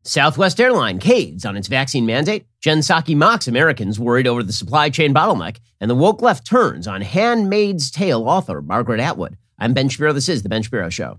Southwest Airlines caves on its vaccine mandate. Jen Psaki mocks Americans worried over the supply chain bottleneck. And the woke left turns on Handmaid's Tale author Margaret Atwood. I'm Ben Shapiro. This is The Ben Shapiro Show.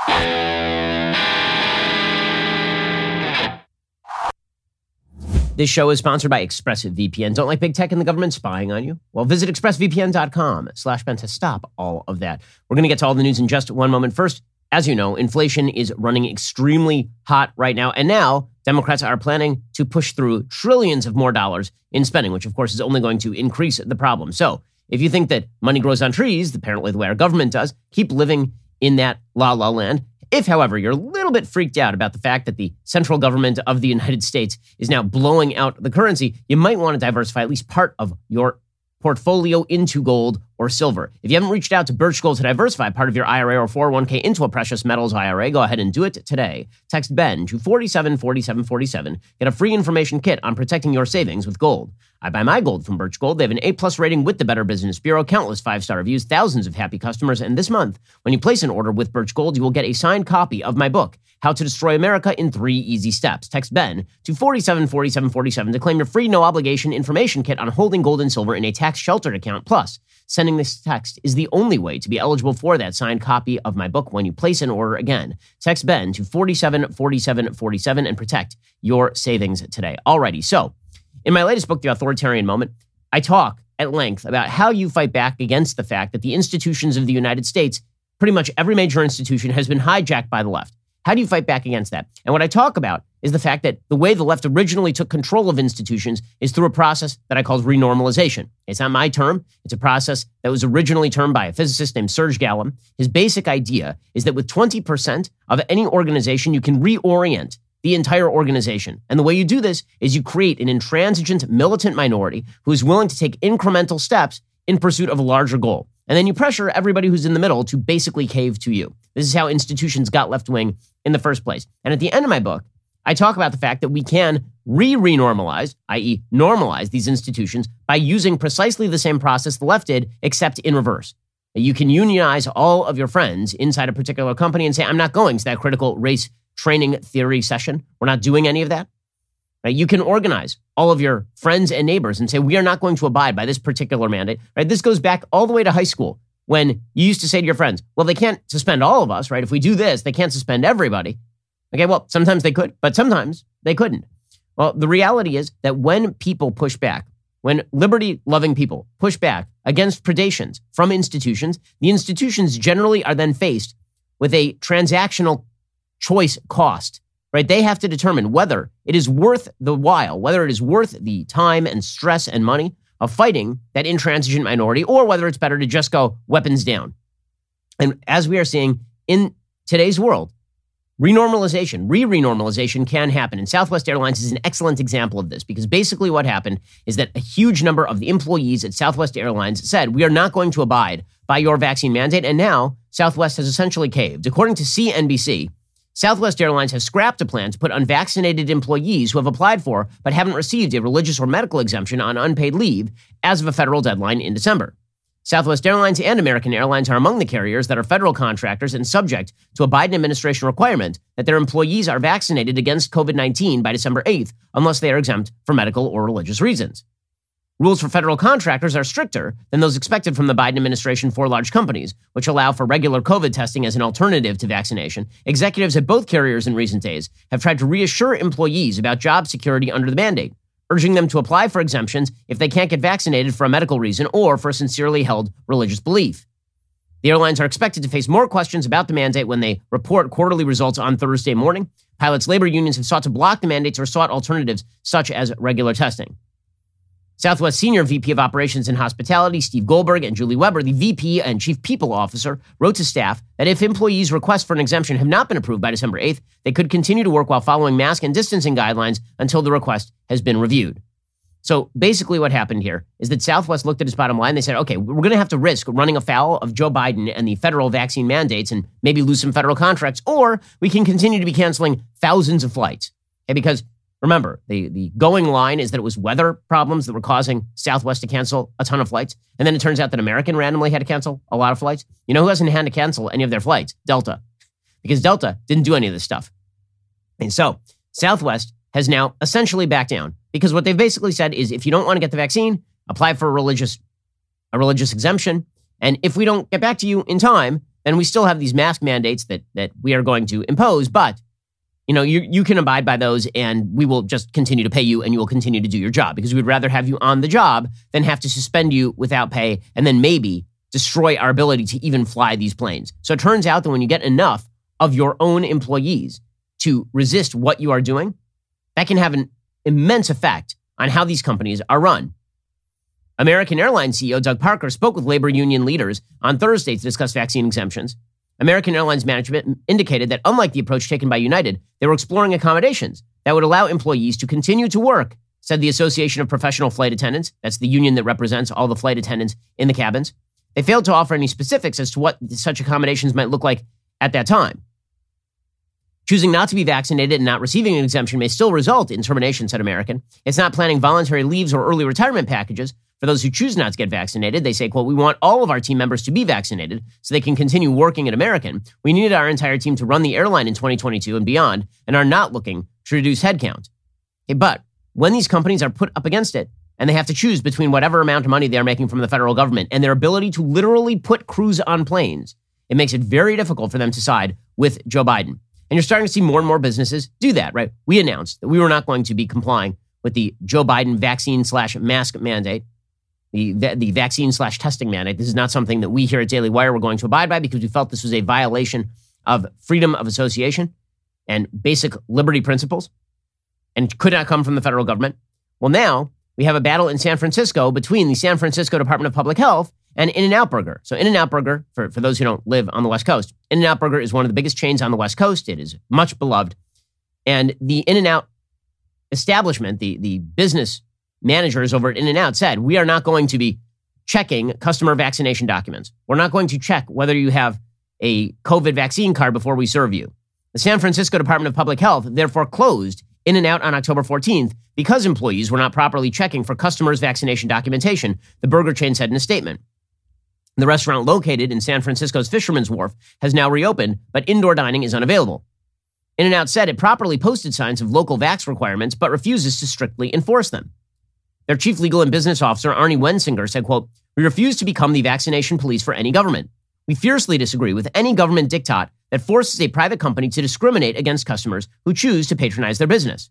This show is sponsored by ExpressVPN. Don't like big tech and the government spying on you? Well, visit expressvpn.com/Ben to stop all of that. We're going to get to all the news in just one moment. First, as you know, inflation is running extremely hot right now. And now Democrats are planning to push through trillions of more dollars in spending, which of course is only going to increase the problem. So if you think that money grows on trees, apparently the way our government does, keep living in that la-la land. If, however, you're a little bit freaked out about the fact that the central government of the United States is now blowing out the currency, you might want to diversify at least part of your portfolio into gold or silver. If you haven't reached out to Birch Gold to diversify part of your IRA or 401k into a precious metals IRA, go ahead and do it today. Text Ben to 474747. Get a free information kit on protecting your savings with gold. I buy my gold from Birch Gold. They have an A+ rating with the Better Business Bureau, countless 5-star reviews, thousands of happy customers. And this month, when you place an order with Birch Gold, you will get a signed copy of my book, How to Destroy America in 3 Easy Steps. Text Ben to 474747 to claim your free no-obligation information kit on holding gold and silver in a tax-sheltered account. Plus, sending this text is the only way to be eligible for that signed copy of my book when you place an order again. Text Ben to 474747 and protect your savings today. Alrighty, so in my latest book, The Authoritarian Moment, I talk at length about how you fight back against the fact that the institutions of the United States, pretty much every major institution, has been hijacked by the left. How do you fight back against that? And what I talk about is the fact that the way the left originally took control of institutions is through a process that I call renormalization. It's not my term. It's a process that was originally termed by a physicist named Serge Gallum. His basic idea is that with 20% of any organization, you can reorient the entire organization. And the way you do this is you create an intransigent militant minority who is willing to take incremental steps in pursuit of a larger goal. And then you pressure everybody who's in the middle to basically cave to you. This is how institutions got left-wing in the first place. And at the end of my book, I talk about the fact that we can renormalize, i.e. normalize these institutions by using precisely the same process the left did, except in reverse. You can unionize all of your friends inside a particular company and say, I'm not going to that critical race training theory session. We're not doing any of that. Right? You can organize all of your friends and neighbors and say, we are not going to abide by this particular mandate. Right? This goes back all the way to high school when you used to say to your friends, well, they can't suspend all of us, right? If we do this, they can't suspend everybody. Okay, well, sometimes they could, but sometimes they couldn't. Well, the reality is that when people push back, when liberty-loving people push back against predations from institutions, the institutions generally are then faced with a transactional choice cost, right? They have to determine whether it is worth the while, whether it is worth the time and stress and money of fighting that intransigent minority, or whether it's better to just go weapons down. And as we are seeing in today's world, renormalization can happen. And Southwest Airlines is an excellent example of this, because basically what happened is that a huge number of the employees at Southwest Airlines said, we are not going to abide by your vaccine mandate. And now Southwest has essentially caved. According to CNBC, Southwest Airlines has scrapped a plan to put unvaccinated employees who have applied for but haven't received a religious or medical exemption on unpaid leave as of a federal deadline in December. Southwest Airlines and American Airlines are among the carriers that are federal contractors and subject to a Biden administration requirement that their employees are vaccinated against COVID-19 by December 8th, unless they are exempt for medical or religious reasons. Rules for federal contractors are stricter than those expected from the Biden administration for large companies, which allow for regular COVID testing as an alternative to vaccination. Executives at both carriers in recent days have tried to reassure employees about job security under the mandate, urging them to apply for exemptions if they can't get vaccinated for a medical reason or for a sincerely held religious belief. The airlines are expected to face more questions about the mandate when they report quarterly results on Thursday morning. Pilots' labor unions have sought to block the mandates or sought alternatives such as regular testing. Southwest Senior VP of Operations and Hospitality, Steve Goldberg, and Julie Weber, the VP and Chief People Officer, wrote to staff that if employees' requests for an exemption have not been approved by December 8th, they could continue to work while following mask and distancing guidelines until the request has been reviewed. So basically what happened here is that Southwest looked at its bottom line. They said, okay, we're going to have to risk running afoul of Joe Biden and the federal vaccine mandates and maybe lose some federal contracts, or we can continue to be canceling thousands of flights. Okay, because remember, the going line is that it was weather problems that were causing Southwest to cancel a ton of flights. And then it turns out that American randomly had to cancel a lot of flights. You know who hasn't had to cancel any of their flights? Delta. Because Delta didn't do any of this stuff. And so Southwest has now essentially backed down because what they've basically said is if you don't want to get the vaccine, apply for a religious exemption. And if we don't get back to you in time, then we still have these mask mandates that we are going to impose. But, you can abide by those and we will just continue to pay you and you will continue to do your job because we'd rather have you on the job than have to suspend you without pay and then maybe destroy our ability to even fly these planes. So it turns out that when you get enough of your own employees to resist what you are doing, that can have an immense effect on how these companies are run. American Airlines CEO Doug Parker spoke with labor union leaders on Thursday to discuss vaccine exemptions. American Airlines management indicated that unlike the approach taken by United, they were exploring accommodations that would allow employees to continue to work, said the Association of Professional Flight Attendants. That's the union that represents all the flight attendants in the cabins. They failed to offer any specifics as to what such accommodations might look like at that time. Choosing not to be vaccinated and not receiving an exemption may still result in termination, said American. It's not planning voluntary leaves or early retirement packages for those who choose not to get vaccinated. They say, quote, we want all of our team members to be vaccinated so they can continue working at American. We needed our entire team to run the airline in 2022 and beyond and are not looking to reduce headcount. Okay, but when these companies are put up against it and they have to choose between whatever amount of money they're making from the federal government and their ability to literally put crews on planes, it makes it very difficult for them to side with Joe Biden. And you're starting to see more and more businesses do that, right? We announced that we were not going to be complying with the Joe Biden vaccine/mask mandate, the vaccine/testing mandate. This is not something that we here at Daily Wire were going to abide by because we felt this was a violation of freedom of association and basic liberty principles and could not come from the federal government. Well, now we have a battle in San Francisco between the San Francisco Department of Public Health and In-N-Out Burger. So In-N-Out Burger, for those who don't live on the West Coast, In-N-Out Burger is one of the biggest chains on the West Coast. It is much beloved. And the In-N-Out establishment, the business managers over at In-N-Out said, we are not going to be checking customer vaccination documents. We're not going to check whether you have a COVID vaccine card before we serve you. The San Francisco Department of Public Health therefore closed In-N-Out on October 14th because employees were not properly checking for customers' vaccination documentation, the burger chain said in a statement. The restaurant located in San Francisco's Fisherman's Wharf has now reopened, but indoor dining is unavailable. In-N-Out said it properly posted signs of local vax requirements, but refuses to strictly enforce them. Their chief legal and business officer, Arnie Wensinger, said, quote, we refuse to become the vaccination police for any government. We fiercely disagree with any government diktat that forces a private company to discriminate against customers who choose to patronize their business.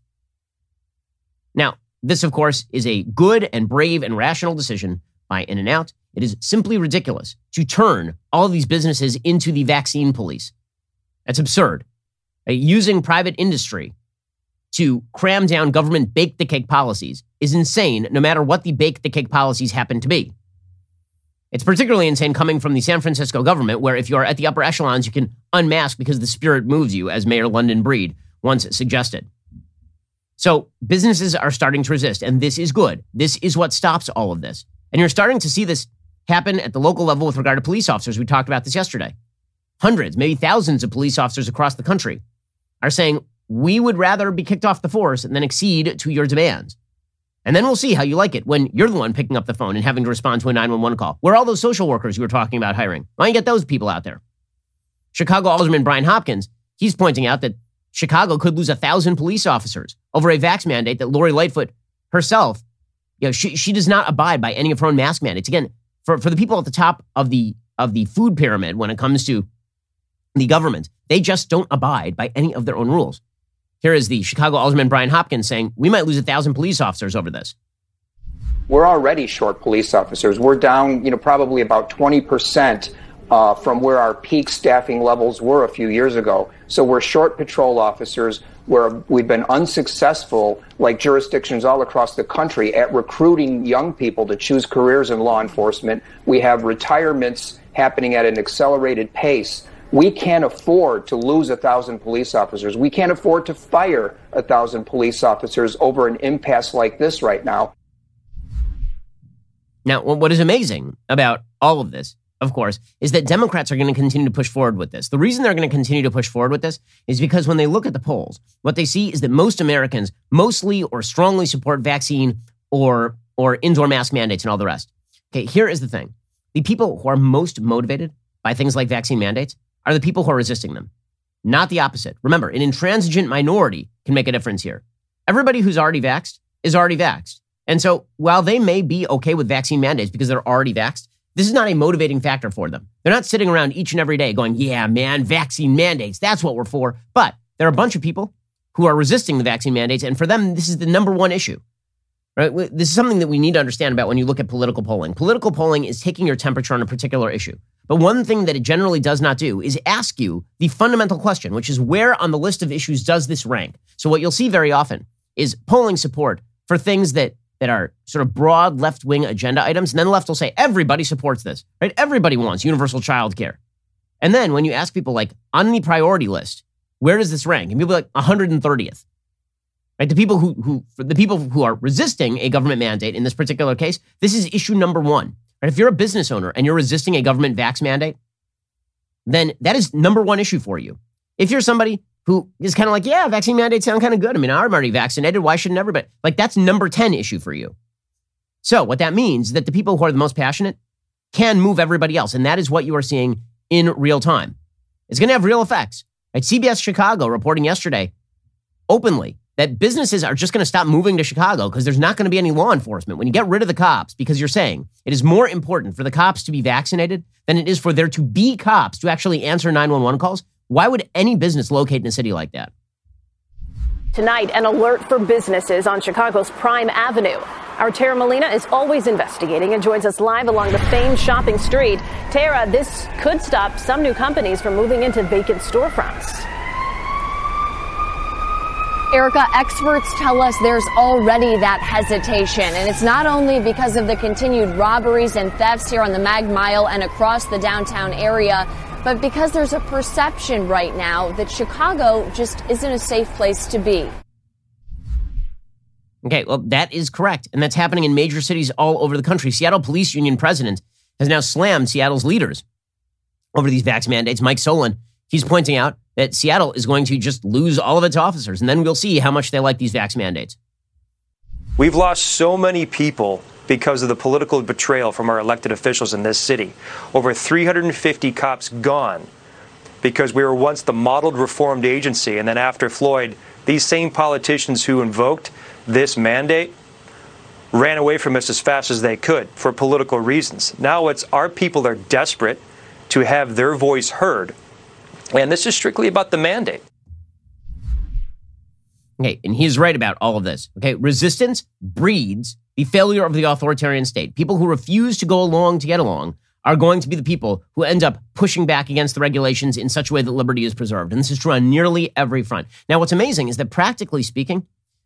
Now, this, of course, is a good and brave and rational decision by In-N-Out. It is simply ridiculous to turn all of these businesses into the vaccine police. That's absurd. Using private industry to cram down government bake-the-cake policies is insane, no matter what the bake-the-cake policies happen to be. It's particularly insane coming from the San Francisco government, where if you're at the upper echelons, you can unmask because the spirit moves you, as Mayor London Breed once suggested. So businesses are starting to resist, and this is good. This is what stops all of this. And you're starting to see this happen at the local level with regard to police officers. We talked about this yesterday. Hundreds, maybe thousands of police officers across the country are saying, we would rather be kicked off the force than accede to your demands. And then we'll see how you like it when you're the one picking up the phone and having to respond to a 911 call. Where are all those social workers you were talking about hiring? Why don't you get those people out there? Chicago Alderman Brian Hopkins, he's pointing out that Chicago could lose 1,000 police officers over a vax mandate that Lori Lightfoot herself, she does not abide by any of her own mask mandates. Again, for the people at the top of the food pyramid when it comes to the government, they just don't abide by any of their own rules. Here is the Chicago Alderman Brian Hopkins saying, we might lose 1,000 police officers over this. We're already short police officers. We're down, probably about 20% from where our peak staffing levels were a few years ago. So we're short patrol officers where we've been unsuccessful, like jurisdictions all across the country, at recruiting young people to choose careers in law enforcement. We have retirements happening at an accelerated pace. We can't afford to lose 1,000 police officers. We can't afford to fire 1,000 police officers over an impasse like this right now. Now, what is amazing about all of this, of course, is that Democrats are going to continue to push forward with this. The reason they're going to continue to push forward with this is because when they look at the polls, what they see is that most Americans mostly or strongly support vaccine or indoor mask mandates and all the rest. Okay, here is the thing. The people who are most motivated by things like vaccine mandates are the people who are resisting them. not the opposite. Remember, an intransigent minority can make a difference here. Everybody who's already vaxxed is already vaxxed. And so while they may be okay with vaccine mandates because they're already vaxxed, this is not a motivating factor for them. They're not sitting around each and every day going, yeah, man, vaccine mandates, that's what we're for. But there are a bunch of people who are resisting the vaccine mandates, and for them, this is the number one issue. Right? This is something that we need to understand about when you look at political polling. Political polling is taking your temperature on a particular issue. But one thing that it generally does not do is ask you the fundamental question, which is where on the list of issues does this rank? So what you'll see very often is polling support for things that are sort of broad left-wing agenda items. And then the left will say, everybody supports this, right? Everybody wants universal child care. And then when you ask people like, on the priority list, where does this rank? And people are like 130th. Right? The people who are resisting a government mandate in this particular case, this is issue number one. Right? If you're a business owner and you're resisting a government vax mandate, then that is number one issue for you. If you're somebody who is kind of like, yeah, vaccine mandates sound kind of good. I mean, I'm already vaccinated. Why shouldn't everybody? Like, that's number 10 issue for you. So what that means is that the people who are the most passionate can move everybody else. And that is what you are seeing in real time. It's going to have real effects. Right? CBS Chicago reporting yesterday openly that businesses are just going to stop moving to Chicago because there's not going to be any law enforcement. When you get rid of the cops, because you're saying it is more important for the cops to be vaccinated than it is for there to be cops to actually answer 911 calls, why would any business locate in a city like that? Tonight, an alert for businesses on Chicago's Prime Avenue. Our Tara Molina is always investigating and joins us live along the famed shopping street. Tara, this could stop some new companies from moving into vacant storefronts. Erica, experts tell us there's already that hesitation, and it's not only because of the continued robberies and thefts here on the Mag Mile and across the downtown area, but because there's a perception right now that Chicago just isn't a safe place to be. Okay, well, that is correct, and that's happening in major cities all over the country. Seattle Police Union president has now slammed Seattle's leaders over these vax mandates. Mike Solon, he's pointing out that Seattle is going to just lose all of its officers, and then we'll see how much they like these vax mandates. We've lost so many people because of the political betrayal from our elected officials in this city. Over 350 cops gone because we were once the modeled reformed agency, and then after Floyd, these same politicians who invoked this mandate ran away from us as fast as they could for political reasons. Now it's our people are desperate to have their voice heard. And this is strictly about the mandate. Okay, and he's right about all of this. Okay, resistance breeds the failure of the authoritarian state. People who refuse to go along to get along are going to be the people who end up pushing back against the regulations in such a way that liberty is preserved. And this is true on nearly every front. Now, what's amazing is that practically speaking,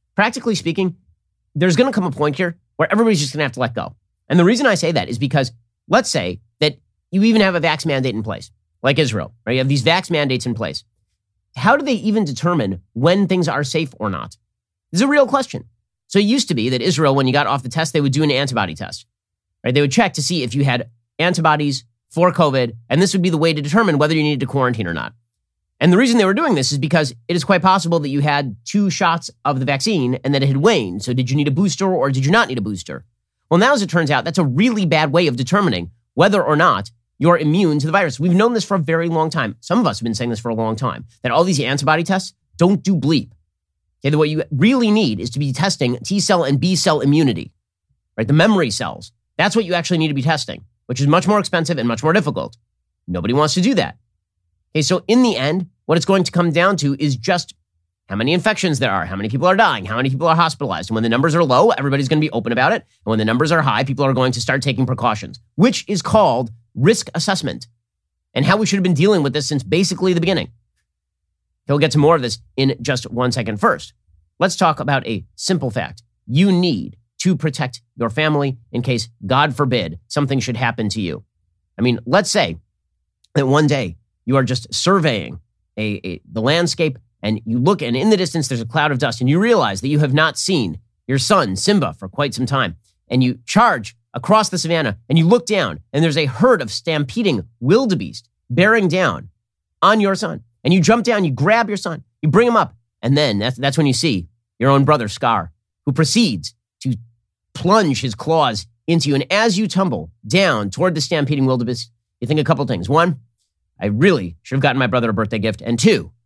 there's going to come a point here where everybody's just going to have to let go. And the reason I say that is because let's say that you even have a vax mandate in place, like Israel, right? You have these vax mandates in place. How do they even determine when things are safe or not? This is a real question. So it used to be that Israel, when you got off the test, they would do an antibody test, right? They would check to see if you had antibodies for COVID, and this would be the way to determine whether you needed to quarantine or not. And the reason they were doing this is because it is quite possible that you had 2 shots of the vaccine and that it had waned. So did you need a booster or did you not need a booster? Well, now as it turns out, that's a really bad way of determining whether or not you're immune to the virus. We've known this for a very long time. Some of us have been saying this for a long time, that all these antibody tests don't do bleep. Okay, what you really need is to be testing T cell and B cell immunity, right? The memory cells. That's what you actually need to be testing, which is much more expensive and much more difficult. Nobody wants to do that. Okay, so in the end, what it's going to come down to is just how many infections there are, how many people are dying, how many people are hospitalized. And when the numbers are low, everybody's going to be open about it. And when the numbers are high, people are going to start taking precautions, which is called risk assessment, and how we should have been dealing with this since basically the beginning. He'll get to more of this in just 1 second. First, let's talk about a simple fact. You need to protect your family in case, God forbid, something should happen to you. I mean, let's say that one day you are just surveying the landscape and you look and in the distance there's a cloud of dust and you realize that you have not seen your son, Simba, for quite some time. And you charge across the savannah and you look down and there's a herd of stampeding wildebeest bearing down on your son. And you jump down, you grab your son, you bring him up. And then that's when you see your own brother, Scar, who proceeds to plunge his claws into you. And as you tumble down toward the stampeding wildebeest, you think a couple things. 1, I really should have gotten my brother a birthday gift. And 2,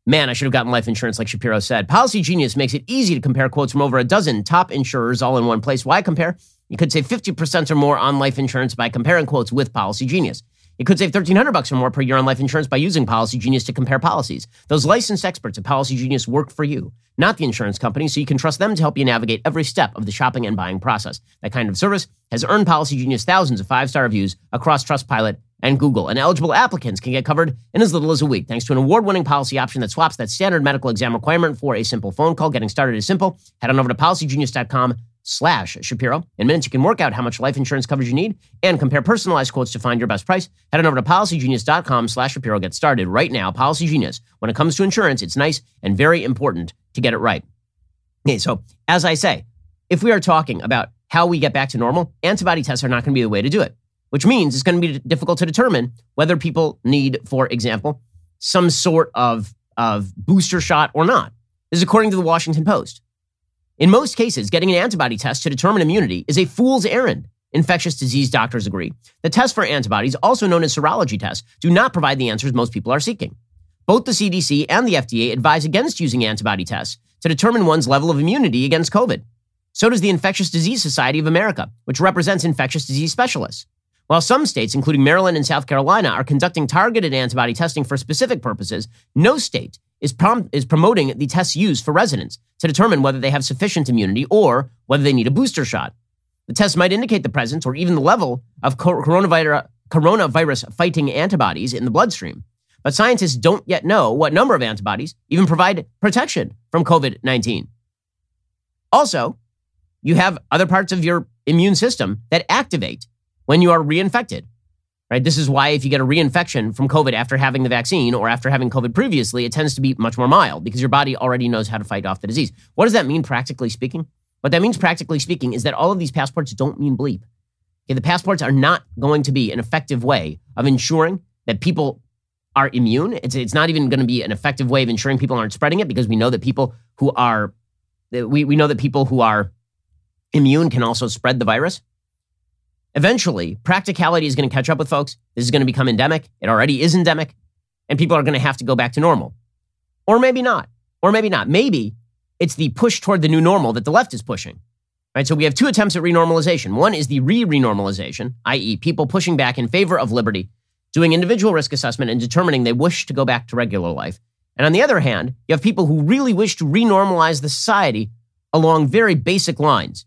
Man, I should have gotten life insurance like Shapiro said. Policy Genius makes it easy to compare quotes from over a dozen top insurers all in one place. Why compare? You could save 50% or more on life insurance by comparing quotes with Policy Genius. You could save $1,300 or more per year on life insurance by using Policy Genius to compare policies. Those licensed experts at Policy Genius work for you, not the insurance company, so you can trust them to help you navigate every step of the shopping and buying process. That kind of service has earned Policy Genius thousands of 5-star reviews across Trustpilot and Google, and eligible applicants can get covered in as little as a week, thanks to an award-winning policy option that swaps that standard medical exam requirement for a simple phone call. Getting started is simple. Head on over to policygenius.com/Shapiro. In minutes, you can work out how much life insurance coverage you need and compare personalized quotes to find your best price. Head on over to policygenius.com/Shapiro. Get started right now. Policy Genius. When it comes to insurance, it's nice and very important to get it right. Okay, so as I say, if we are talking about how we get back to normal, antibody tests are not going to be the way to do it, which means it's going to be difficult to determine whether people need, for example, some sort of booster shot or not. This is according to the Washington Post. In most cases, getting an antibody test to determine immunity is a fool's errand. Infectious disease doctors agree. The tests for antibodies, also known as serology tests, do not provide the answers most people are seeking. Both the CDC and the FDA advise against using antibody tests to determine one's level of immunity against COVID. So does the Infectious Disease Society of America, which represents infectious disease specialists. While some states, including Maryland and South Carolina, are conducting targeted antibody testing for specific purposes, no state is promoting the tests used for residents to determine whether they have sufficient immunity or whether they need a booster shot. The test might indicate the presence or even the level of coronavirus-fighting antibodies in the bloodstream. But scientists don't yet know what number of antibodies even provide protection from COVID-19. Also, you have other parts of your immune system that activate when you are reinfected, right? This is why if you get a reinfection from COVID after having the vaccine or after having COVID previously, it tends to be much more mild because your body already knows how to fight off the disease. What does that mean practically speaking? What that means practically speaking is that all of these passports don't mean bleep. Okay, the passports are not going to be an effective way of ensuring that people are immune. It's not even going to be an effective way of ensuring people aren't spreading it because we know that people who are immune can also spread the virus. Eventually, practicality is going to catch up with folks. This is going to become endemic. It already is endemic. And people are going to have to go back to normal. Or maybe not. Or maybe not. Maybe it's the push toward the new normal that the left is pushing. Right? So we have two attempts at renormalization. One is the re-renormalization, i.e. people pushing back in favor of liberty, doing individual risk assessment and determining they wish to go back to regular life. And on the other hand, you have people who really wish to renormalize the society along very basic lines.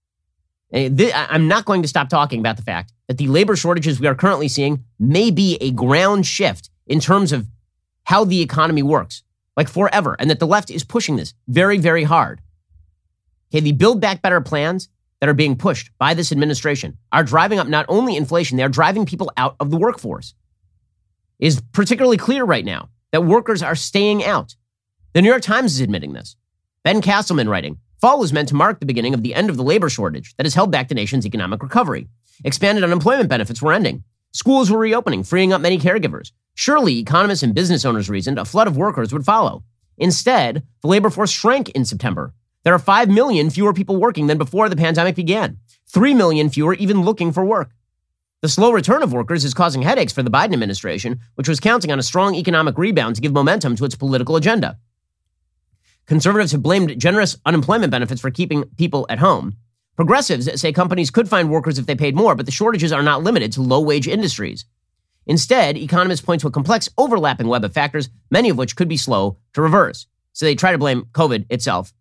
I'm not going to stop talking about the fact that the labor shortages we are currently seeing may be a ground shift in terms of how the economy works, like forever, and that the left is pushing this very, very hard. Okay, the Build Back Better plans that are being pushed by this administration are driving up not only inflation, they are driving people out of the workforce. It is particularly clear right now that workers are staying out. The New York Times is admitting this. Ben Castleman writing, fall was meant to mark the beginning of the end of the labor shortage that has held back the nation's economic recovery. Expanded unemployment benefits were ending. Schools were reopening, freeing up many caregivers. Surely, economists and business owners reasoned a flood of workers would follow. Instead, the labor force shrank in September. There are 5 million fewer people working than before the pandemic began. 3 million fewer even looking for work. The slow return of workers is causing headaches for the Biden administration, which was counting on a strong economic rebound to give momentum to its political agenda. Conservatives have blamed generous unemployment benefits for keeping people at home. Progressives say companies could find workers if they paid more, but the shortages are not limited to low-wage industries. Instead, economists point to a complex overlapping web of factors, many of which could be slow to reverse. So they try to blame COVID itself.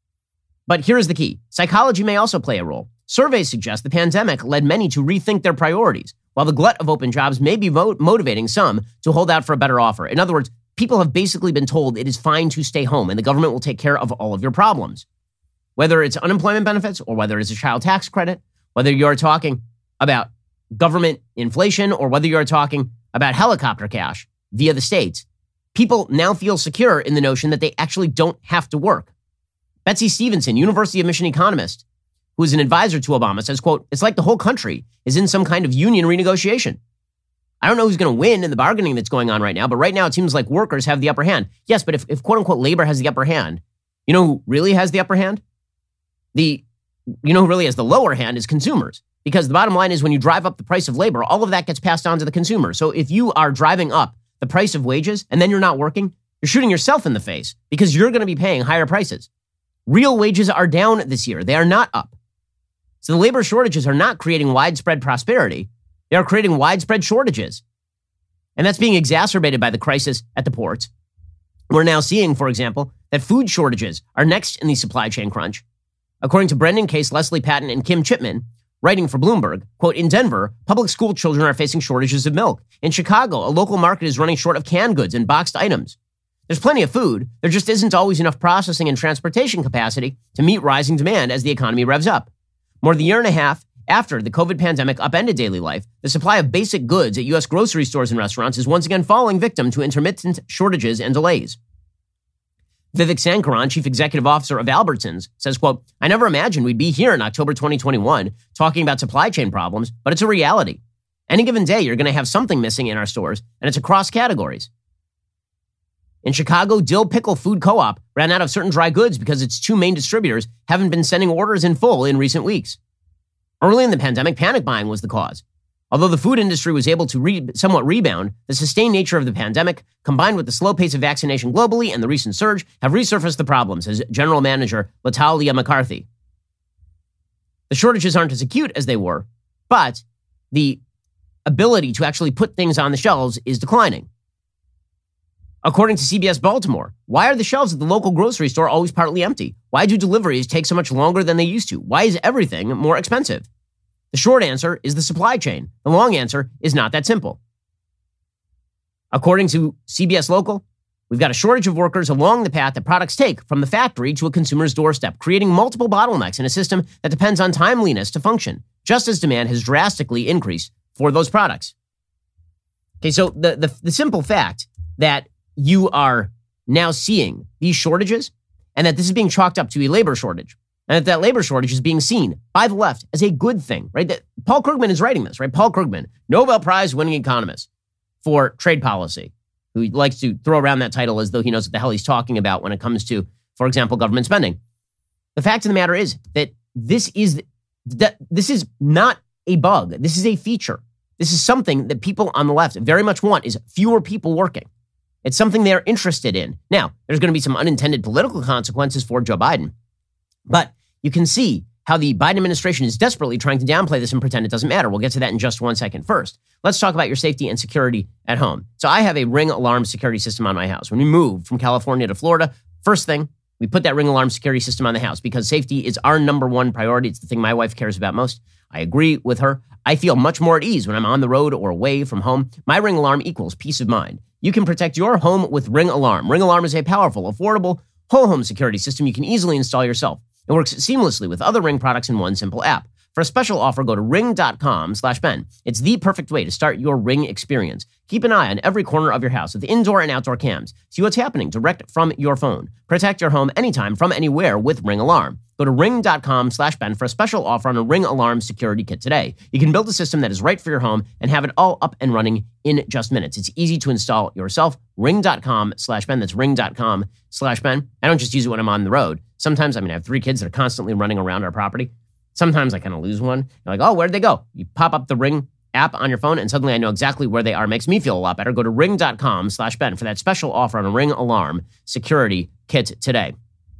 But here is the key. Psychology may also play a role. Surveys suggest the pandemic led many to rethink their priorities, while the glut of open jobs may be motivating some to hold out for a better offer. In other words, people have basically been told it is fine to stay home and the government will take care of all of your problems. Whether it's unemployment benefits or whether it's a child tax credit, whether you're talking about government inflation or whether you're talking about helicopter cash via the states, people now feel secure in the notion that they actually don't have to work. Betsy Stevenson, University of Michigan economist, who is an advisor to Obama, says, quote, it's like the whole country is in some kind of union renegotiation. I don't know who's going to win in the bargaining that's going on right now, but right now it seems like workers have the upper hand. Yes, but if quote unquote labor has the upper hand, you know who really has the upper hand? Who really has the lower hand is consumers. Because the bottom line is when you drive up the price of labor, all of that gets passed on to the consumer. So if you are driving up the price of wages and then you're not working, You're shooting yourself in the face because you're going to be paying higher prices. Real wages are down this year. They are not up. So the labor shortages are not creating widespread prosperity. They are creating widespread shortages. And that's being exacerbated by the crisis at the ports. We're now seeing, for example, that food shortages are next in the supply chain crunch. According to Brendan Case, Leslie Patton, and Kim Chipman, writing for Bloomberg, quote, in Denver, public school children are facing shortages of milk. In Chicago, a local market is running short of canned goods and boxed items. There's plenty of food. There just isn't always enough processing and transportation capacity to meet rising demand as the economy revs up. More than a year and a half after the COVID pandemic upended daily life, the supply of basic goods at U.S. grocery stores and restaurants is once again falling victim to intermittent shortages and delays. Vivek Sankaran, chief executive officer of Albertsons, says, quote, I never imagined we'd be here in October 2021 talking about supply chain problems, but it's a reality. Any given day, you're going to have something missing in our stores, and it's across categories. In Chicago, Dill Pickle Food Co-op ran out of certain dry goods because its two main distributors haven't been sending orders in full in recent weeks. Early in the pandemic, panic buying was the cause. Although the food industry was able to somewhat rebound, the sustained nature of the pandemic, combined with the slow pace of vaccination globally and the recent surge, have resurfaced the problems, says General Manager Latalia McCarthy. The shortages aren't as acute as they were, but the ability to actually put things on the shelves is declining. According to CBS Baltimore, why are the shelves at the local grocery store always partly empty? Why do deliveries take so much longer than they used to? Why is everything more expensive? The short answer is the supply chain. The long answer is not that simple. According to CBS Local, we've got a shortage of workers along the path that products take from the factory to a consumer's doorstep, creating multiple bottlenecks in a system that depends on timeliness to function, just as demand has drastically increased for those products. Okay, so the simple fact that you are now seeing these shortages and that this is being chalked up to a labor shortage and that labor shortage is being seen by the left as a good thing, right? That Paul Krugman is writing this, right? Paul Krugman, Nobel Prize winning economist for trade policy, who likes to throw around that title as though he knows what the hell he's talking about when it comes to, for example, government spending. The fact of the matter is that this is not a bug. This is a feature. This is something that people on the left very much want, is fewer people working. It's something they're interested in. Now, there's going to be some unintended political consequences for Joe Biden, but you can see how the Biden administration is desperately trying to downplay this and pretend it doesn't matter. We'll get to that in just 1 second. First, let's talk about your safety and security at home. So I have a Ring alarm security system on my house. When we moved from California to Florida, first thing, we put that Ring alarm security system on the house because safety is our number one priority. It's the thing my wife cares about most. I agree with her. I feel much more at ease when I'm on the road or away from home. My Ring alarm equals peace of mind. You can protect your home with Ring Alarm. Ring Alarm is a powerful, affordable, whole home security system you can easily install yourself. It works seamlessly with other Ring products in one simple app. For a special offer, go to ring.com/Ben. It's the perfect way to start your Ring experience. Keep an eye on every corner of your house with indoor and outdoor cams. See what's happening direct from your phone. Protect your home anytime from anywhere with Ring Alarm. Go to ring.com/Ben for a special offer on a Ring Alarm security kit today. You can build a system that is right for your home and have it all up and running in just minutes. It's easy to install yourself. Ring.com/Ben. That's ring.com/Ben. I don't just use it when I'm on the road. Sometimes, I have 3 kids that are constantly running around our property. Sometimes I kind of lose one. You're like, oh, where'd they go? You pop up the Ring app on your phone and suddenly I know exactly where they are. Makes me feel a lot better. Go to ring.com/Ben for that special offer on a Ring Alarm security kit today.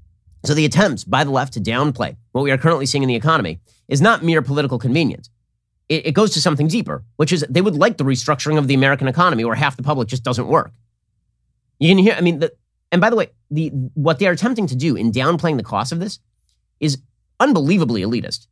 So the attempts by the left to downplay what we are currently seeing in the economy is not mere political convenience. It goes to something deeper, which is they would like the restructuring of the American economy where half the public just doesn't work. You can hear, and by the way, what they are attempting to do in downplaying the cost of this is unbelievably elitist.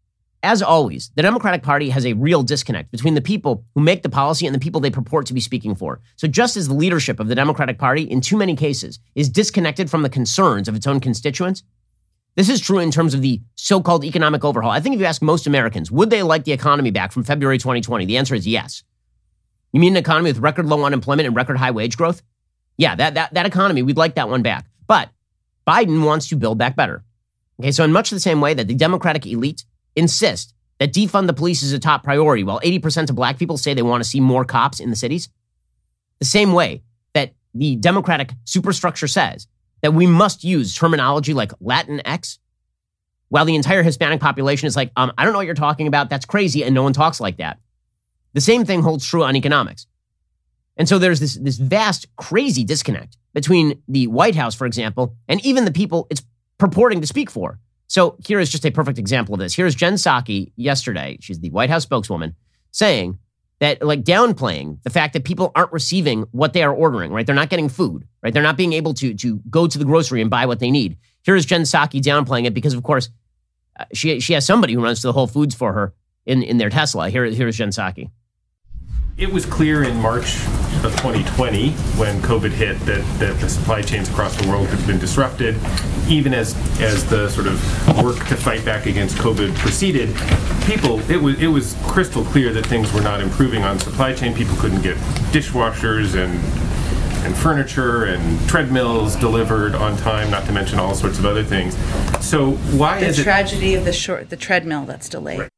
As always, the Democratic Party has a real disconnect between the people who make the policy and the people they purport to be speaking for. So just as the leadership of the Democratic Party, in too many cases, is disconnected from the concerns of its own constituents, this is true in terms of the so-called economic overhaul. I think if you ask most Americans, would they like the economy back from February 2020? The answer is yes. You mean an economy with record low unemployment and record high wage growth? Yeah, that economy, we'd like that one back. But Biden wants to build back better. Okay, so in much the same way that the Democratic elite insist that defund the police is a top priority, while 80% of black people say they want to see more cops in the cities, the same way that the Democratic superstructure says that we must use terminology like Latinx, while the entire Hispanic population is like, I don't know what you're talking about, that's crazy, and no one talks like that. The same thing holds true on economics. And so there's this vast, crazy disconnect between the White House, for example, and even the people it's purporting to speak for. So here is just a perfect example of this. Here's Jen Psaki yesterday. She's the White House spokeswoman saying that, like, downplaying the fact that people aren't receiving what they are ordering, right? They're not getting food, right? They're not being able to go to the grocery and buy what they need. Here is Jen Psaki downplaying it because, of course, she has somebody who runs to the Whole Foods for her in their Tesla. Here is Jen Psaki. It was clear in March of 2020 when COVID hit that the supply chains across the world had been disrupted. Even as the sort of work to fight back against COVID proceeded, it was crystal clear that things were not improving on supply chain. People couldn't get dishwashers and furniture and treadmills delivered on time, not to mention all sorts of other things. So why is it the tragedy of the treadmill that's delayed? Right.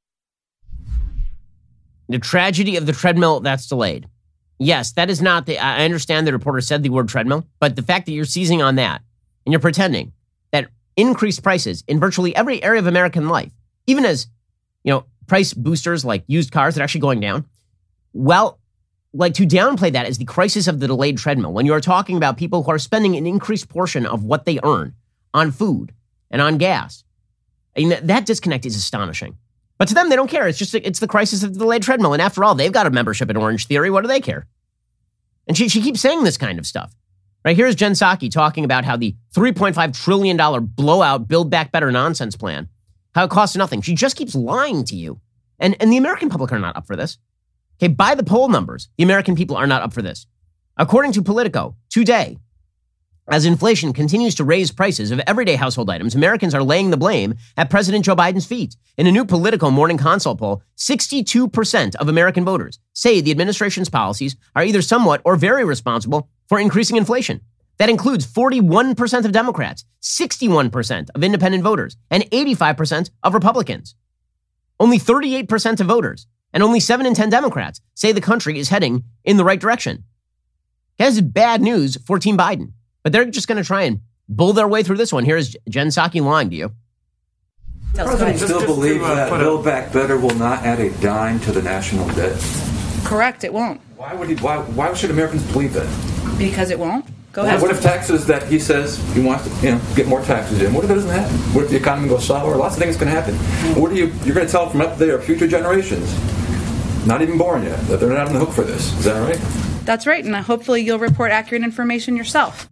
The tragedy of the treadmill that's delayed. Yes, that is not I understand the reporter said the word treadmill, but the fact that you're seizing on that and you're pretending that increased prices in virtually every area of American life, even as, price boosters like used cars that are actually going down, well, like to downplay that as the crisis of the delayed treadmill when you are talking about people who are spending an increased portion of what they earn on food and on gas. I mean, that disconnect is astonishing. But to them, they don't care. It's the crisis of the delayed treadmill. And after all, they've got a membership in Orange Theory. What do they care? And she keeps saying this kind of stuff. Right, here's Jen Psaki talking about how the $3.5 trillion blowout Build Back Better nonsense plan, how it costs nothing. She just keeps lying to you. And the American public are not up for this. Okay, by the poll numbers, the American people are not up for this. According to Politico, today, as inflation continues to raise prices of everyday household items, Americans are laying the blame at President Joe Biden's feet. In a new Politico Morning Consult poll, 62% of American voters say the administration's policies are either somewhat or very responsible for increasing inflation. That includes 41% of Democrats, 61% of independent voters, and 85% of Republicans. Only 38% of voters and only 7 in 10 Democrats say the country is heading in the right direction. That is bad news for Team Biden. But they're just going to try and bull their way through this one. Here is Jen Psaki lying to you. The president still believes that Build Back Better will not add a dime to the national debt? Correct, it won't. Why should Americans believe that? Because it won't. Go ahead. What if taxes that he says he wants to, get more taxes in? What if it doesn't happen? What if the economy goes sour? Lots of things can happen. What are you're going to tell from up there future generations, not even born yet, that they're not on the hook for this? Is that right? That's right, and hopefully you'll report accurate information yourself.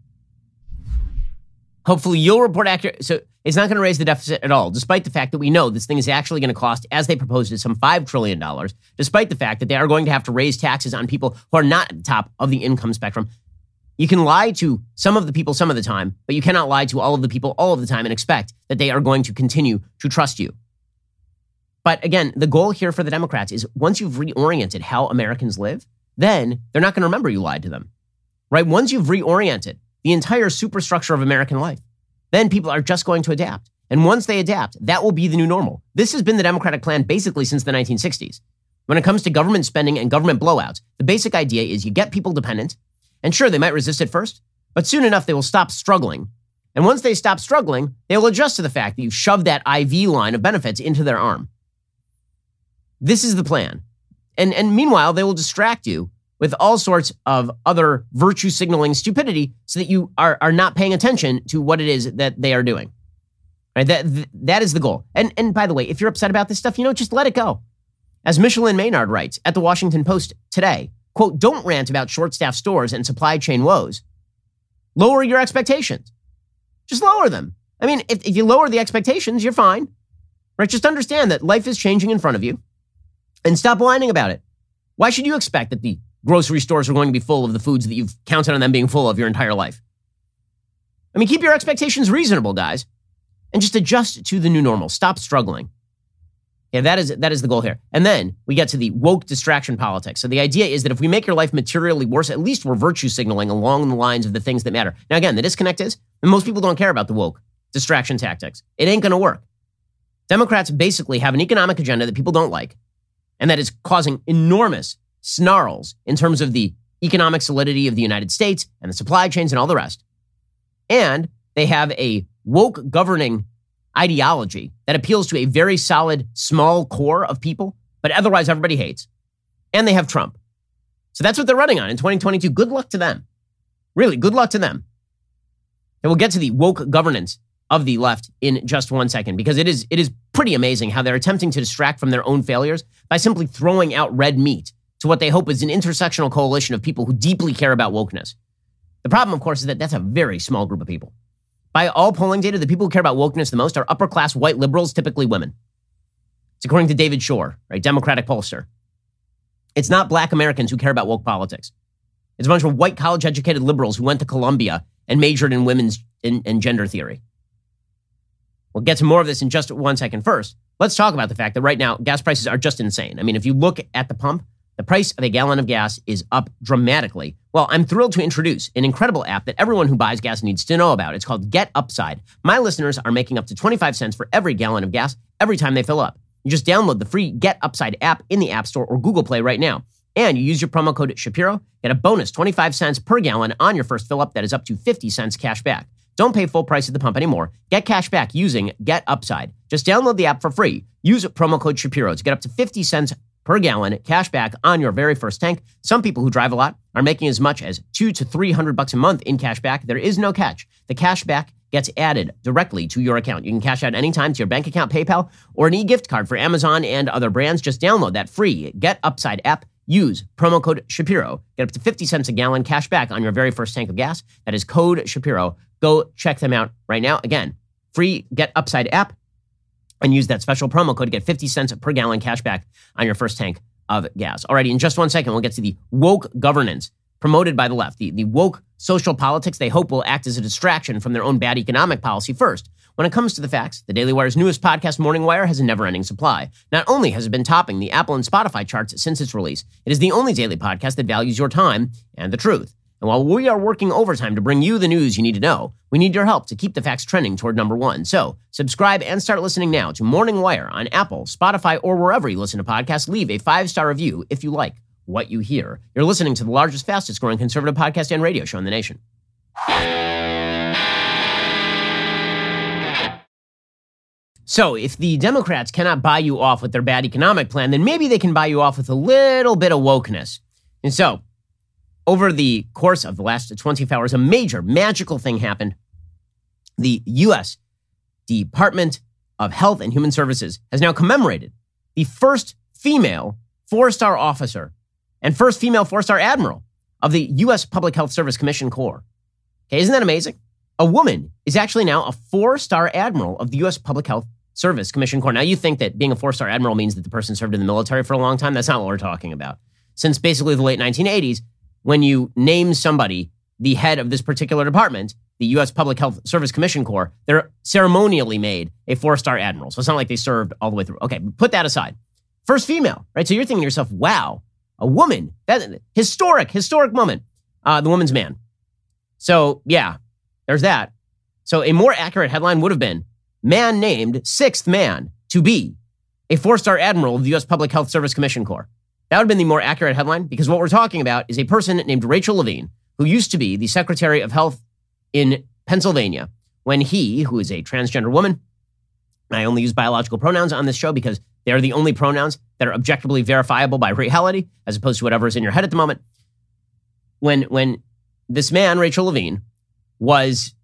Hopefully you'll report accurate. So it's not going to raise the deficit at all, despite the fact that we know this thing is actually going to cost, as they proposed it, some $5 trillion, despite the fact that they are going to have to raise taxes on people who are not at the top of the income spectrum. You can lie to some of the people some of the time, but you cannot lie to all of the people all of the time and expect that they are going to continue to trust you. But again, the goal here for the Democrats is once you've reoriented how Americans live, then they're not going to remember you lied to them, right? Once you've reoriented the entire superstructure of American life, then people are just going to adapt. And once they adapt, that will be the new normal. This has been the Democratic plan basically since the 1960s. When it comes to government spending and government blowouts, the basic idea is you get people dependent, and sure, they might resist at first, but soon enough, they will stop struggling. And once they stop struggling, they will adjust to the fact that you've shoved that IV line of benefits into their arm. This is the plan. And meanwhile, they will distract you with all sorts of other virtue signaling stupidity so that you are not paying attention to what it is that they are doing. Right? That is the goal. And by the way, if you're upset about this stuff, just let it go. As Micheline Maynard writes at the Washington Post today, quote, don't rant about short-staffed stores and supply chain woes. Lower your expectations. Just lower them. I mean, if you lower the expectations, you're fine. Right? Just understand that life is changing in front of you and stop whining about it. Why should you expect that the grocery stores are going to be full of the foods that you've counted on them being full of your entire life? I mean, keep your expectations reasonable, guys, and just adjust to the new normal. Stop struggling. Yeah, that is the goal here. And then we get to the woke distraction politics. So the idea is that if we make your life materially worse, at least we're virtue signaling along the lines of the things that matter. Now, again, the disconnect is that most people don't care about the woke distraction tactics. It ain't going to work. Democrats basically have an economic agenda that people don't like, and that is causing enormous snarls in terms of the economic solidity of the United States and the supply chains and all the rest. And they have a woke governing ideology that appeals to a very solid, small core of people, but otherwise everybody hates. And they have Trump. So that's what they're running on in 2022. Good luck to them. Really, good luck to them. And we'll get to the woke governance of the left in just 1 second, because it is pretty amazing how they're attempting to distract from their own failures by simply throwing out red meat to what they hope is an intersectional coalition of people who deeply care about wokeness. The problem, of course, is that that's a very small group of people. By all polling data, the people who care about wokeness the most are upper-class white liberals, typically women. It's according to David Shore, right, Democratic pollster. It's not black Americans who care about woke politics. It's a bunch of white college-educated liberals who went to Columbia and majored in women's and gender theory. We'll get to more of this in just 1 second. First, let's talk about the fact that right now, gas prices are just insane. I mean, if you look at the pump, the price of a gallon of gas is up dramatically. Well, I'm thrilled to introduce an incredible app that everyone who buys gas needs to know about. It's called Get Upside. My listeners are making up to 25 cents for every gallon of gas every time they fill up. You just download the free Get Upside app in the App Store or Google Play right now. And you use your promo code Shapiro, get a bonus 25 cents per gallon on your first fill up that is up to 50 cents cash back. Don't pay full price at the pump anymore. Get cash back using Get Upside. Just download the app for free. Use promo code Shapiro to get up to 50 cents per gallon cash back on your very first tank. Some people who drive a lot are making as much as $200 to $300 a month in cash back. There is no catch. The cash back gets added directly to your account. You can cash out anytime to your bank account, PayPal, or an e-gift card for Amazon and other brands. Just download that free Get Upside app. Use promo code Shapiro. Get up to 50 cents a gallon cash back on your very first tank of gas. That is code Shapiro. Go check them out right now. Again, free Get Upside app, and use that special promo code to get 50 cents per gallon cash back on your first tank of gas. Alrighty, in just 1 second, we'll get to the woke governance promoted by the left. The woke social politics they hope will act as a distraction from their own bad economic policy. First, when it comes to the facts, the Daily Wire's newest podcast, Morning Wire, has a never-ending supply. Not only has it been topping the Apple and Spotify charts since its release, it is the only daily podcast that values your time and the truth. And while we are working overtime to bring you the news you need to know, we need your help to keep the facts trending toward number one. So subscribe and start listening now to Morning Wire on Apple, Spotify, or wherever you listen to podcasts. Leave a 5-star review if you like what you hear. You're listening to the largest, fastest growing conservative podcast and radio show in the nation. So if the Democrats cannot buy you off with their bad economic plan, then maybe they can buy you off with a little bit of wokeness. And so over the course of the last 24 hours, a major magical thing happened. The U.S. Department of Health and Human Services has now commemorated the first female 4-star officer and first female 4-star admiral of the U.S. Public Health Service Commission Corps. Okay, isn't that amazing? A woman is actually now a 4-star admiral of the U.S. Public Health Service Commission Corps. Now, you think that being a 4-star admiral means that the person served in the military for a long time. That's not what we're talking about. Since basically the late 1980s, when you name somebody the head of this particular department, the U.S. Public Health Service Commission Corps, they're ceremonially made a 4-star admiral. So it's not like they served all the way through. Okay, put that aside. First female, right? So you're thinking to yourself, wow, a woman. That's an historic moment. The woman's man. So yeah, there's that. So a more accurate headline would have been, man named 6th man to be a 4-star admiral of the U.S. Public Health Service Commission Corps. That would have been the more accurate headline, because what we're talking about is a person named Rachel Levine, who used to be the Secretary of Health in Pennsylvania, when he, who is a transgender woman, and I only use biological pronouns on this show because they are the only pronouns that are objectively verifiable by reality, as opposed to whatever is in your head at the moment. When this man, Rachel Levine, was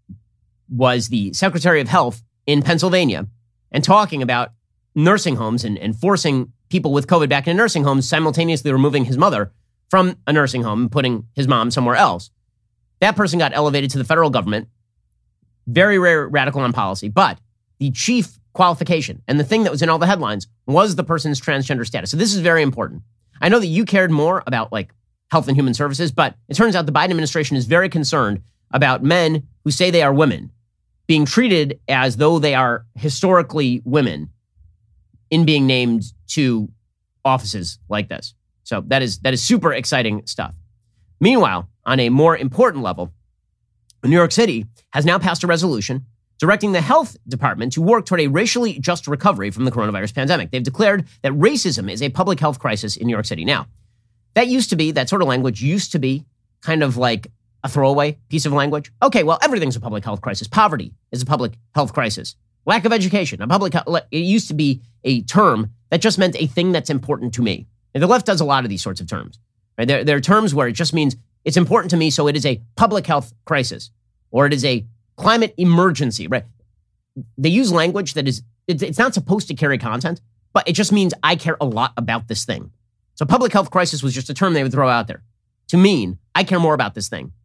the Secretary of Health in Pennsylvania and talking about nursing homes and forcing people with COVID back into nursing homes, simultaneously removing his mother from a nursing home and putting his mom somewhere else. That person got elevated to the federal government. Very radical on policy. But the chief qualification and the thing that was in all the headlines was the person's transgender status. So this is very important. I know that you cared more about health and human services, but it turns out the Biden administration is very concerned about men who say they are women being treated as though they are historically women in being named to offices like this. So that is super exciting stuff. Meanwhile, on a more important level, New York City has now passed a resolution directing the health department to work toward a racially just recovery from the coronavirus pandemic. They've declared that racism is a public health crisis in New York City. Now, that sort of language used to be kind of like a throwaway piece of language. Okay, well, everything's a public health crisis. Poverty is a public health crisis. Lack of education, it used to be a term that just meant a thing that's important to me. And the left does a lot of these sorts of terms. Right? There are terms where it just means it's important to me, so it is a public health crisis, or it is a climate emergency, right? They use language that is, it's not supposed to carry content, but it just means I care a lot about this thing. So public health crisis was just a term they would throw out there to mean I care more about this thing.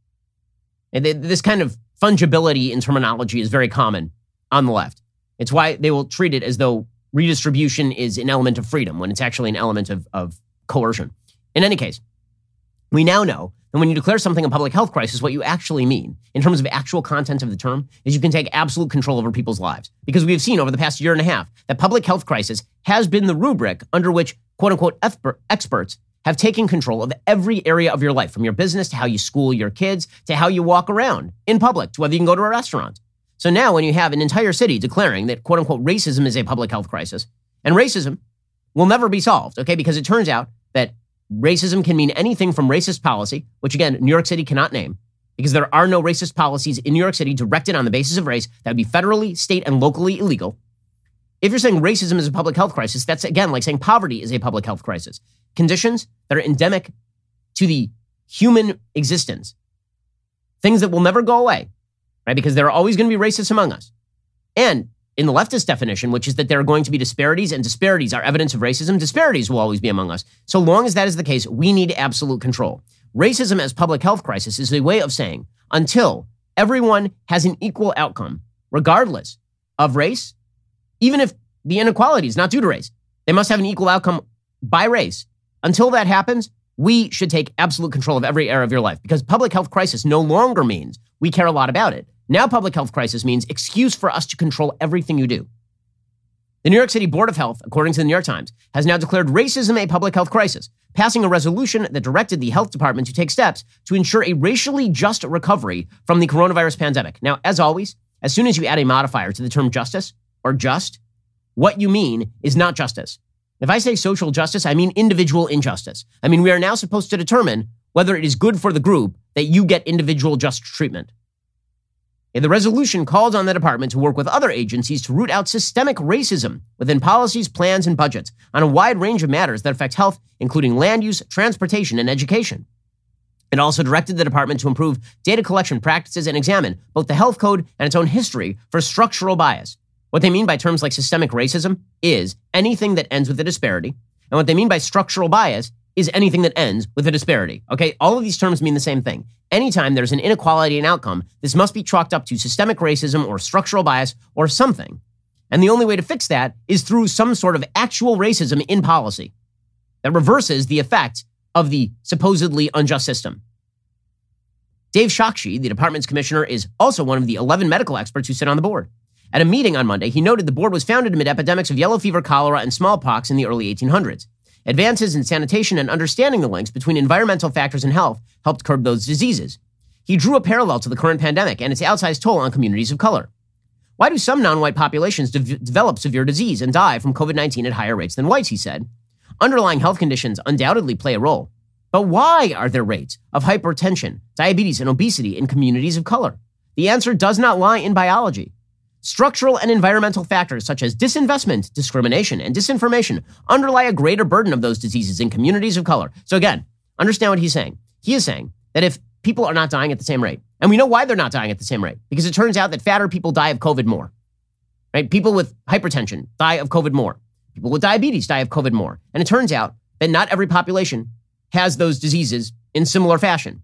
And this kind of fungibility in terminology is very common on the left. It's why they will treat it as though redistribution is an element of freedom when it's actually an element of coercion. In any case, we now know that when you declare something a public health crisis, what you actually mean in terms of actual content of the term is you can take absolute control over people's lives. Because we have seen over the past year and a half that public health crisis has been the rubric under which quote unquote experts have taken control of every area of your life, from your business to how you school your kids to how you walk around in public to whether you can go to a restaurant. So now when you have an entire city declaring that quote unquote racism is a public health crisis, and racism will never be solved, okay, because it turns out that racism can mean anything from racist policy, which again, New York City cannot name, because there are no racist policies in New York City directed on the basis of race that would be federally, state, and locally illegal. If you're saying racism is a public health crisis, that's again like saying poverty is a public health crisis. Conditions that are endemic to the human existence. Things that will never go away, right? Because there are always going to be racists among us. And in the leftist definition, which is that there are going to be disparities, and disparities are evidence of racism, disparities will always be among us. So long as that is the case, we need absolute control. Racism as public health crisis is a way of saying until everyone has an equal outcome, regardless of race, even if the inequality is not due to race, they must have an equal outcome by race. Until that happens, we should take absolute control of every area of your life, because public health crisis no longer means we care a lot about it. Now public health crisis means excuse for us to control everything you do. The New York City Board of Health, according to the New York Times, has now declared racism a public health crisis, passing a resolution that directed the health department to take steps to ensure a racially just recovery from the coronavirus pandemic. Now, as always, as soon as you add a modifier to the term justice or just, what you mean is not justice. If I say social justice, I mean individual injustice. I mean, we are now supposed to determine whether it is good for the group that you get individual just treatment. The resolution calls on the department to work with other agencies to root out systemic racism within policies, plans, and budgets on a wide range of matters that affect health, including land use, transportation, and education. It also directed the department to improve data collection practices and examine both the health code and its own history for structural bias. What they mean by terms like systemic racism is anything that ends with a disparity. And what they mean by structural bias is anything that ends with a disparity. Okay, all of these terms mean the same thing. Anytime there's an inequality in outcome, this must be chalked up to systemic racism or structural bias or something. And the only way to fix that is through some sort of actual racism in policy that reverses the effect of the supposedly unjust system. Dave Shakshi, the department's commissioner, is also one of the 11 medical experts who sit on the board. At a meeting on Monday, he noted the board was founded amid epidemics of yellow fever, cholera, and smallpox in the early 1800s. Advances in sanitation and understanding the links between environmental factors and health helped curb those diseases. He drew a parallel to the current pandemic and its outsized toll on communities of color. Why do some non-white populations develop severe disease and die from COVID-19 at higher rates than whites, he said. Underlying health conditions undoubtedly play a role. But why are there rates of hypertension, diabetes, and obesity in communities of color? The answer does not lie in biology. Structural and environmental factors such as disinvestment, discrimination, and disinformation underlie a greater burden of those diseases in communities of color. So again, understand what he's saying. He is saying that if people are not dying at the same rate, and we know why they're not dying at the same rate, because it turns out that fatter people die of COVID more, right? People with hypertension die of COVID more. People with diabetes die of COVID more. And it turns out that not every population has those diseases in similar fashion.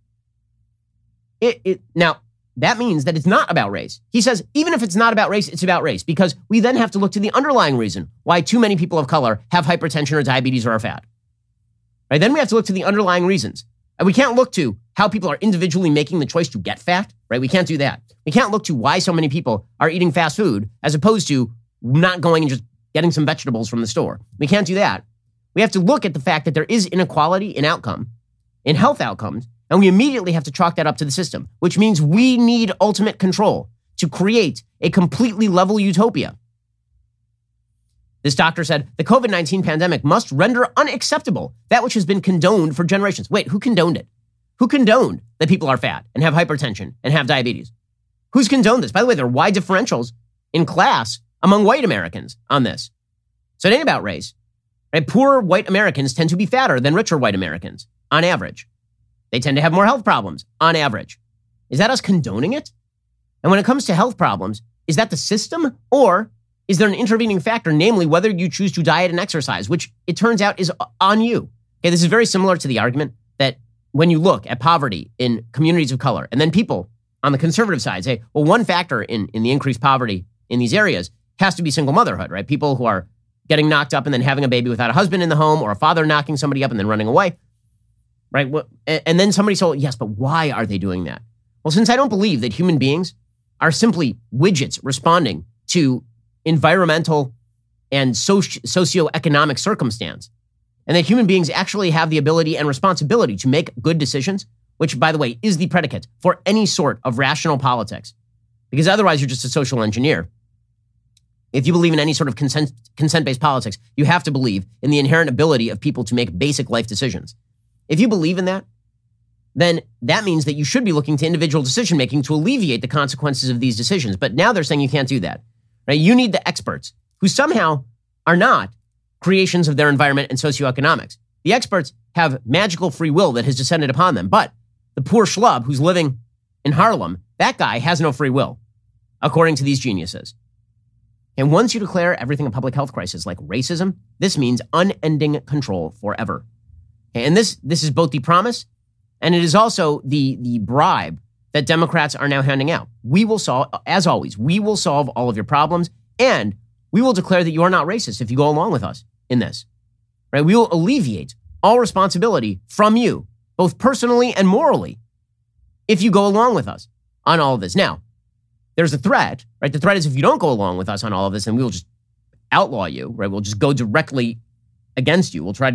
Now, that means that it's not about race. He says, even if it's not about race, it's about race, because we then have to look to the underlying reason why too many people of color have hypertension or diabetes or are fat. Right? Then we have to look to the underlying reasons. And we can't look to how people are individually making the choice to get fat, right? We can't do that. We can't look to why so many people are eating fast food as opposed to not going and just getting some vegetables from the store. We can't do that. We have to look at the fact that there is inequality in outcome, in health outcomes, and we immediately have to chalk that up to the system, which means we need ultimate control to create a completely level utopia. This doctor said, the COVID-19 pandemic must render unacceptable that which has been condoned for generations. Wait, who condoned it? Who condoned that people are fat and have hypertension and have diabetes? Who's condoned this? By the way, there are wide differentials in class among white Americans on this. So it ain't about race. Right? Poor white Americans tend to be fatter than richer white Americans. on average. They tend to have more health problems on average. Is that us condoning it? And when it comes to health problems, is that the system, or is there an intervening factor, namely whether you choose to diet and exercise, which it turns out is on you? Okay, this is very similar to the argument that when you look at poverty in communities of color, and then people on the conservative side say, well, one factor in the increased poverty in these areas has to be single motherhood, right? People who are getting knocked up and then having a baby without a husband in the home, or a father knocking somebody up and then running away, right? And then somebody said, yes, but why are they doing that? Well, since I don't believe that human beings are simply widgets responding to environmental and socioeconomic circumstance, and that human beings actually have the ability and responsibility to make good decisions, which, by the way, is the predicate for any sort of rational politics, because otherwise you're just a social engineer. If you believe in any sort of consent-based politics, you have to believe in the inherent ability of people to make basic life decisions. If you believe in that, then that means that you should be looking to individual decision-making to alleviate the consequences of these decisions. But now they're saying you can't do that, right? You need the experts who somehow are not creations of their environment and socioeconomics. The experts have magical free will that has descended upon them. But the poor schlub who's living in Harlem, that guy has no free will, according to these geniuses. And once you declare everything a public health crisis like racism, this means unending control forever. And this is both the promise and it is also the bribe that Democrats are now handing out. We will solve, as always, we will solve all of your problems, and we will declare that you are not racist if you go along with us in this. Right? We will alleviate all responsibility from you, both personally and morally, if you go along with us on all of this. Now, there's a threat, right? The threat is if you don't go along with us on all of this, then we will just outlaw you, right? We'll just go directly against you. We'll try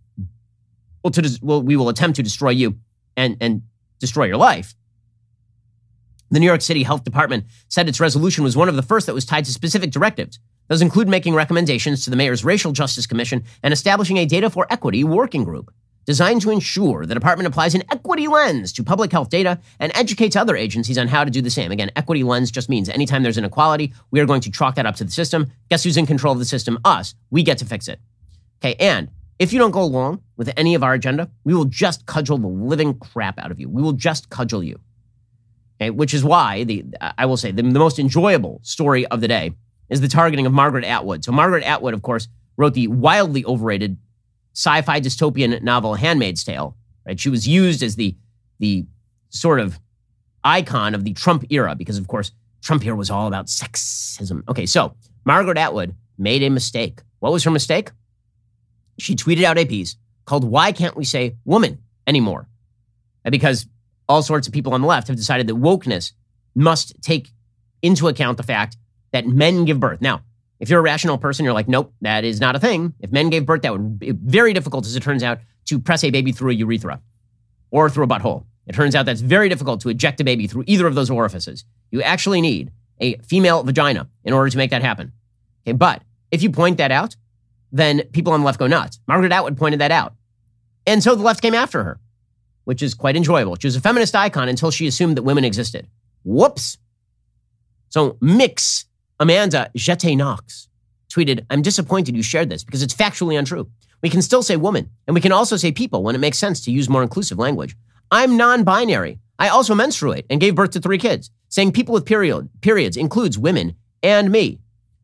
we will attempt to destroy you and destroy your life. The New York City Health Department said its resolution was one of the first that was tied to specific directives. Those include making recommendations to the mayor's Racial Justice Commission and establishing a Data for Equity working group designed to ensure the department applies an equity lens to public health data and educates other agencies on how to do the same. Again, equity lens just means anytime there's inequality, we are going to chalk that up to the system. Guess who's in control of the system? Us. We get to fix it. Okay, and if you don't go along with any of our agenda, we will just cudgel the living crap out of you. We will just cudgel you. Okay, which is why I will say the most enjoyable story of the day is the targeting of Margaret Atwood. So Margaret Atwood, of course, wrote the wildly overrated sci-fi dystopian novel Handmaid's Tale. Right? She was used as the sort of icon of the Trump era because, of course, Trump era was all about sexism. Okay, so Margaret Atwood made a mistake. What was her mistake? She tweeted out a piece called "Why Can't We Say Woman Anymore?" Because all sorts of people on the left have decided that wokeness must take into account the fact that men give birth. Now, if you're a rational person, you're like, nope, that is not a thing. If men gave birth, that would be very difficult, as it turns out, to press a baby through a urethra or through a butthole. It turns out that's very difficult to eject a baby through either of those orifices. You actually need a female vagina in order to make that happen. Okay, but if you point that out, then people on the left go nuts. Margaret Atwood pointed that out. And so the left came after her, which is quite enjoyable. She was a feminist icon until she assumed that women existed. Whoops. So Mix Amanda Jete-Knox tweeted, "I'm disappointed you shared this because it's factually untrue. We can still say woman, and we can also say people when it makes sense to use more inclusive language. I'm non-binary. I also menstruate and gave birth to 3 kids. Saying people with periods includes women and me.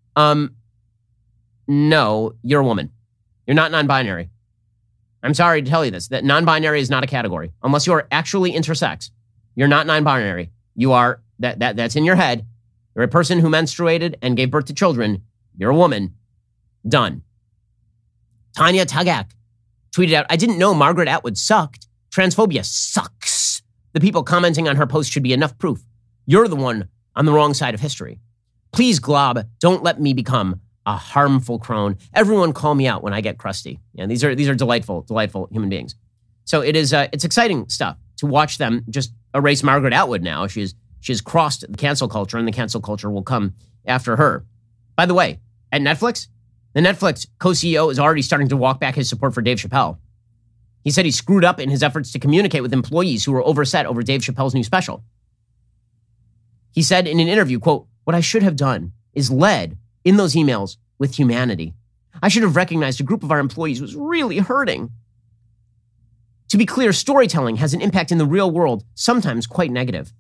No, you're a woman. You're not non-binary. I'm sorry to tell you this, that non-binary is not a category. Unless you are actually intersex, you're not non-binary. You are, that's in your head. You're a person who menstruated and gave birth to children. You're a woman. Done." Tanya Tagak tweeted out, "I didn't know Margaret Atwood sucked. Transphobia sucks. The people commenting on her post should be enough proof. You're the one on the wrong side of history. Please, Glob, don't let me become a harmful crone. Everyone call me out when I get crusty." And these are delightful human beings. So it's exciting stuff to watch them just erase Margaret Atwood now. She has crossed the cancel culture, and the cancel culture will come after her. By the way, at Netflix, the Netflix co-CEO is already starting to walk back his support for Dave Chappelle. He said he screwed up in his efforts to communicate with employees who were overset over Dave Chappelle's new special. He said in an interview, quote, "What I should have done is led in those emails with humanity. I should have recognized a group of our employees was really hurting. To be clear, storytelling has an impact in the real world, sometimes quite negative.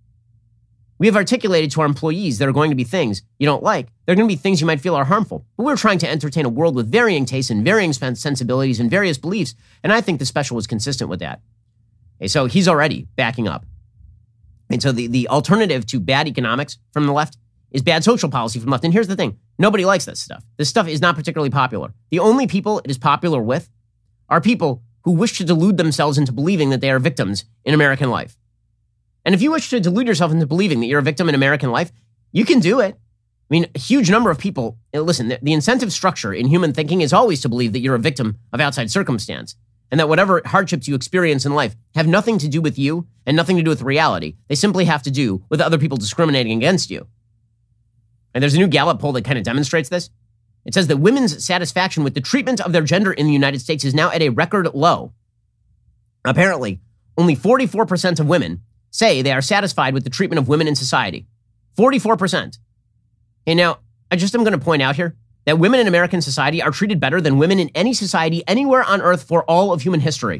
We have articulated to our employees there are going to be things you don't like. There are going to be things you might feel are harmful. But we're trying to entertain a world with varying tastes and varying sensibilities and various beliefs, and I think the special was consistent with that. Okay, so he's already backing up. And so the alternative to bad economics from the left is bad social policy from the left. And here's the thing. Nobody likes this stuff. This stuff is not particularly popular. The only people it is popular with are people who wish to delude themselves into believing that they are victims in American life. And if you wish to delude yourself into believing that you're a victim in American life, you can do it. I mean, a huge number of people, listen, the incentive structure in human thinking is always to believe that you're a victim of outside circumstance, and that whatever hardships you experience in life have nothing to do with you and nothing to do with reality. They simply have to do with other people discriminating against you. And there's a new Gallup poll that kind of demonstrates this. It says that women's satisfaction with the treatment of their gender in the United States is now at a record low. Apparently, only 44% of women say they are satisfied with the treatment of women in society. 44%. And now, I just am going to point out here that women in American society are treated better than women in any society anywhere on earth for all of human history.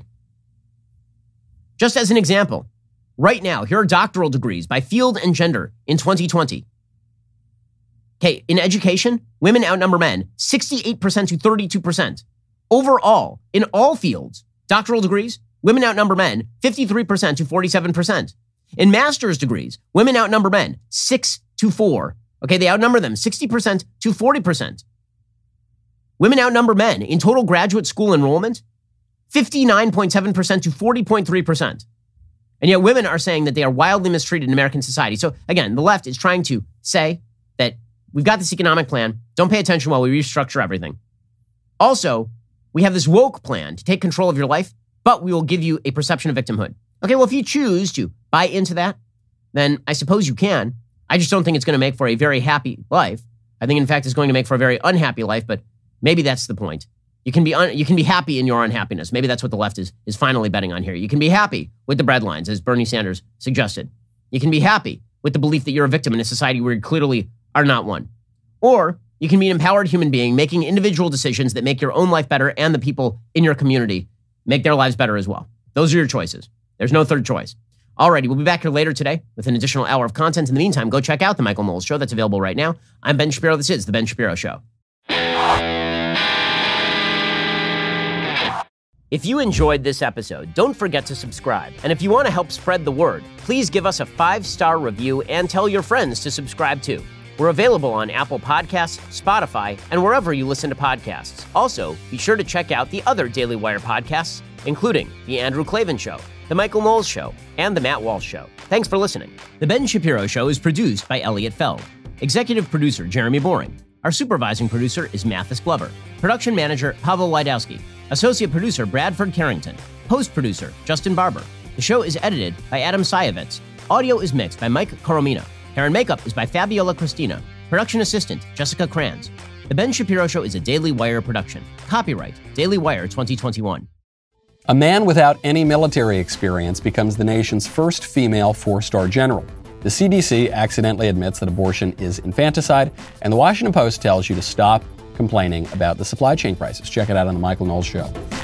Just as an example, right now, here are doctoral degrees by field and gender in 2020. Okay, in education, women outnumber men 68% to 32%. Overall, in all fields, doctoral degrees, women outnumber men 53% to 47%. In master's degrees, women outnumber men 6 to 4. Okay, they outnumber them 60% to 40%. Women outnumber men in total graduate school enrollment 59.7% to 40.3%. And yet women are saying that they are wildly mistreated in American society. So again, the left is trying to say that we've got this economic plan. Don't pay attention while we restructure everything. Also, we have this woke plan to take control of your life, but we will give you a perception of victimhood. Okay, well, if you choose to buy into that, then I suppose you can. I just don't think it's going to make for a very happy life. I think, in fact, it's going to make for a very unhappy life, but maybe that's the point. You can be happy in your unhappiness. Maybe that's what the left is finally betting on here. You can be happy with the breadlines, as Bernie Sanders suggested. You can be happy with the belief that you're a victim in a society where you clearly are not one. Or you can be an empowered human being making individual decisions that make your own life better and the people in your community make their lives better as well. Those are your choices. There's no third choice. Alrighty, we'll be back here later today with an additional hour of content. In the meantime, go check out The Michael Knowles Show. That's available right now. I'm Ben Shapiro. This is The Ben Shapiro Show. If you enjoyed this episode, don't forget to subscribe. And if you want to help spread the word, please give us a 5-star review and tell your friends to subscribe too. We're available on Apple Podcasts, Spotify, and wherever you listen to podcasts. Also, be sure to check out the other Daily Wire podcasts, including The Andrew Klavan Show, The Michael Knowles Show, and The Matt Walsh Show. Thanks for listening. The Ben Shapiro Show is produced by Elliot Feld. Executive producer, Jeremy Boring. Our supervising producer is Mathis Glover. Production manager, Pavel Wydowski. Associate producer, Bradford Carrington. Post-producer, Justin Barber. The show is edited by Adam Sayevitz. Audio is mixed by Mike Coromina. Hair and makeup is by Fabiola Cristina. Production assistant, Jessica Kranz. The Ben Shapiro Show is a Daily Wire production. Copyright, Daily Wire 2021. A man without any military experience becomes the nation's first female 4-star general. The CDC accidentally admits that abortion is infanticide, and the Washington Post tells you to stop complaining about the supply chain crisis. Check it out on The Michael Knowles Show.